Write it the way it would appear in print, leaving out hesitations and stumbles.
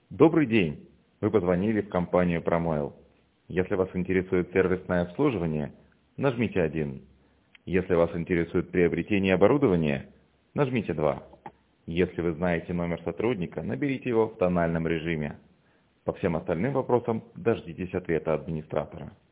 Добрый день! Вы позвонили в компанию Promail. Если вас интересует сервисное обслуживание, нажмите 1. Если вас интересует приобретение оборудования, нажмите 2. Если вы знаете номер сотрудника, наберите его в тональном режиме. По всем остальным вопросам дождитесь ответа администратора.